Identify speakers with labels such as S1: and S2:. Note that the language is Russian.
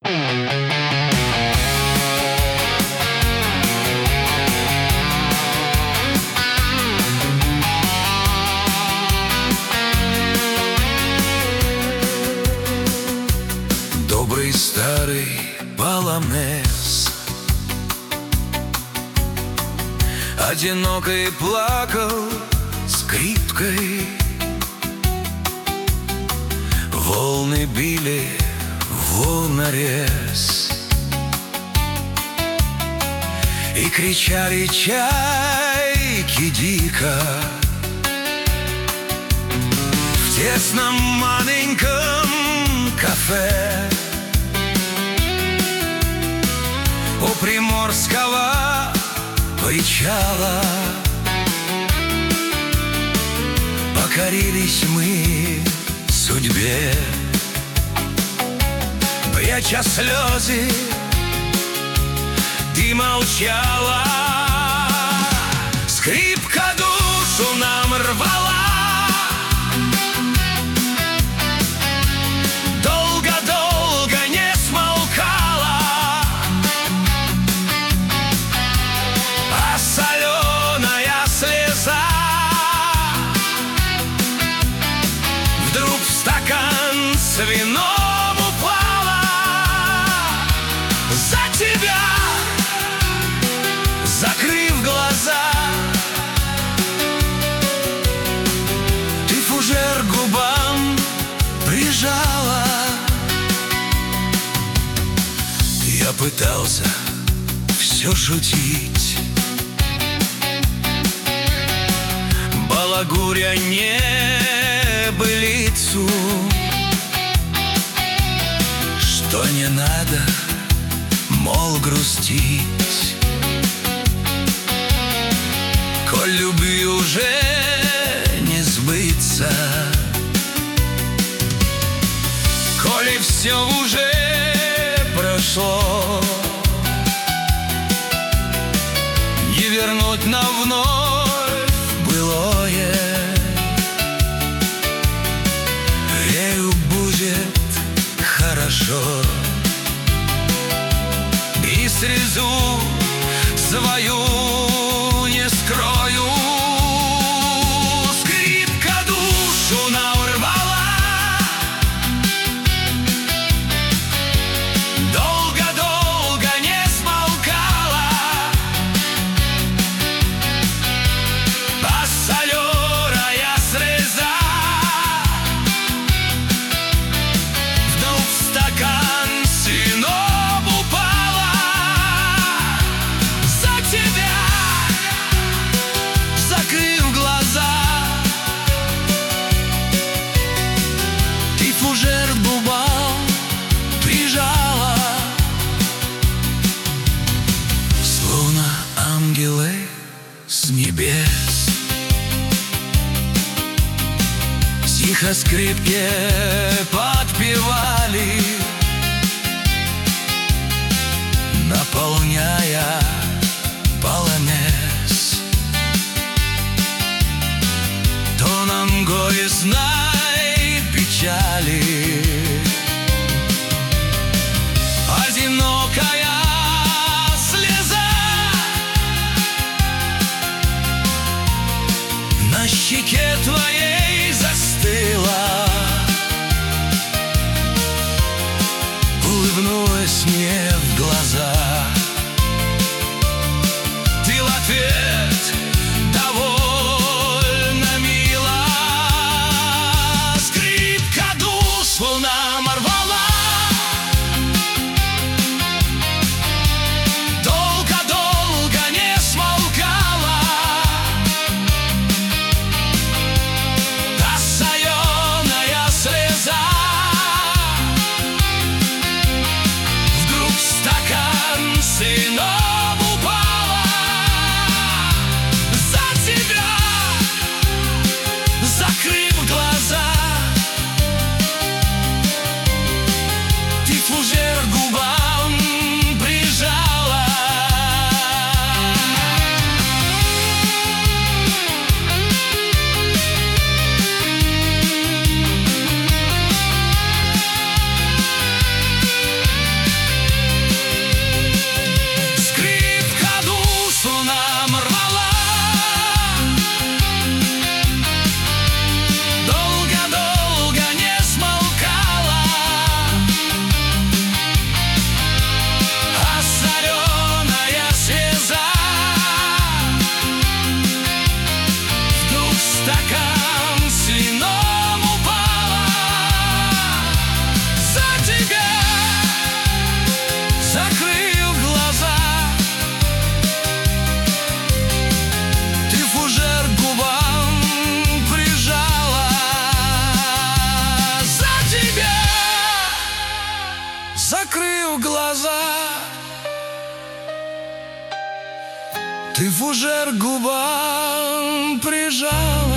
S1: Добрый старый полонез одинокой плакал скрипкой. Волны били волнорез и кричали чайки дико. В тесном маленьком кафе у приморского причала покорились мы судьбе, пряча слезы, ты молчала. Скрипка душу нам рвала, долго-долго не смолкала, а соленая слеза вдруг в стакан с вином упала. За тебя, закрыв глаза, ты фужер к губам прижала. Я пытался все шутить, балагуря небылицу, что не надо, мол, грустить, коль любви уже не сбыться, коли все уже прошло, не вернуть нам вновь былое. Ею будет хорошо, и слезу свою не скрою. Скрипка душу нам рвала, долго-долго не смолкала, а соленая слеза вдруг в стакан с вином упала. За тебя, закрыв глаза, ты фужер к губам прижала. Словно ангелы с небес тихо скрипке подпевали, наполняя полонез тоном горестной печали. Одинокая слеза на щеке твоей застыла, улыбнулась мне в глаза. Ты в ответ довольно мила. Скрипка душу нам рвала, долго-долго не смолкала, а соленая слеза вдруг в стакан закрыв глаза, ты фужер к губам прижала.